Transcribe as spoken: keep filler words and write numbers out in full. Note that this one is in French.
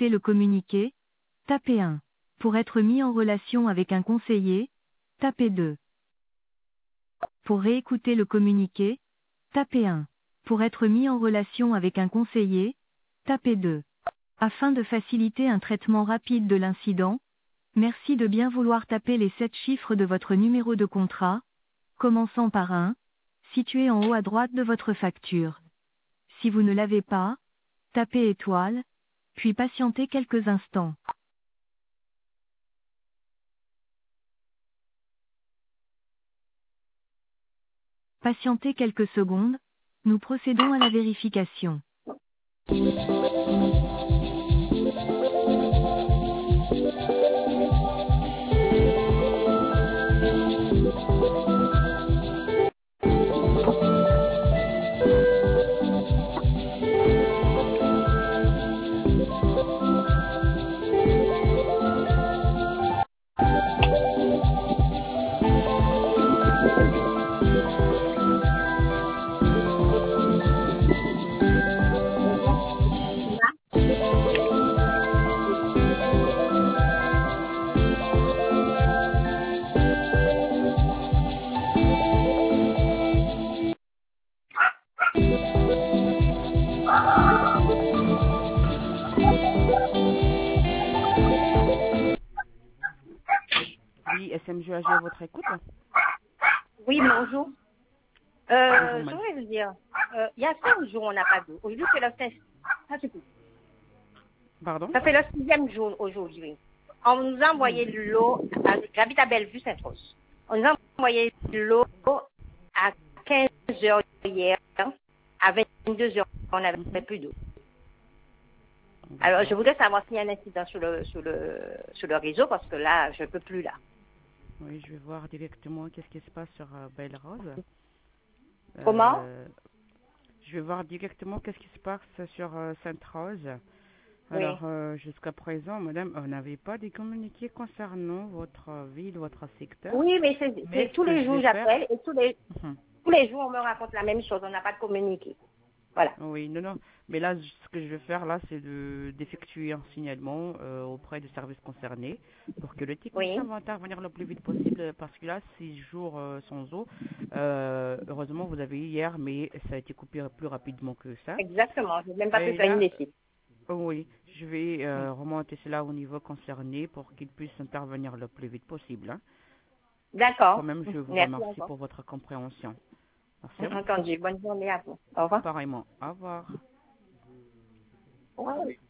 réécouter le communiqué, tapez un. Pour être mis en relation avec un conseiller, tapez deux. Pour réécouter le communiqué, tapez un. Pour être mis en relation avec un conseiller, tapez deux. Afin de faciliter un traitement rapide de l'incident, merci de bien vouloir taper les sept chiffres de votre numéro de contrat, commençant par un, situé en haut à droite de votre facture. Si vous ne l'avez pas, tapez étoile, puis patientez quelques instants. Patientez quelques secondes, nous procédons à la vérification. Oui, S M G A G à votre écoute. Oui, bonjour. Euh, Bonjour, je madame. voudrais vous dire, euh, il y a cinq jours, on n'a pas d'eau. Aujourd'hui, c'est le cinq. Ah, c'est tout. Pardon? Ça fait le sixième jour aujourd'hui. On nous a envoyé de l'eau, à- j'habite à Bellevue, Saint-Rose. On nous a envoyé de l'eau à quinze heures hier. À vingt-deux heures, on n'avait Mhm. plus d'eau. Alors, je D'accord. voudrais savoir s'il y a un incident sur le, sur le, sur le réseau, parce que là, je ne peux plus là. Oui, je vais voir directement qu'est-ce qui se passe sur euh, Belle Rose. Comment? Euh, je vais voir directement qu'est-ce qui se passe sur euh, Sainte-Rose. Oui. Alors, euh, jusqu'à présent, madame, on n'avait pas de communiqué concernant votre euh, ville, votre secteur. Oui, mais c'est Mais c'est- ce tous que les je jours, vais faire... j'appelle et tous les, Mhm. tous les jours, on me raconte la même chose. On n'a pas de communiqué. Voilà. Oui, non, non. Mais là, ce que je vais faire, là, c'est de d'effectuer un signalement euh, auprès du service concerné pour que le technicien Oui. va intervenir le plus vite possible parce que là, six jours euh, sans eau. Euh, heureusement, vous avez eu hier, mais ça a été coupé plus rapidement que ça. Exactement. Je n'ai même pas pu Et faire une là, lessive. oh oui, je vais euh, remonter cela au niveau concerné pour qu'il puisse intervenir le plus vite possible, hein. Quand D'accord. même, je vous Merci remercie encore. pour votre compréhension. Merci à vous. Entendu. Bonne journée à vous. Au revoir. Pareillement. Au revoir. Ouais.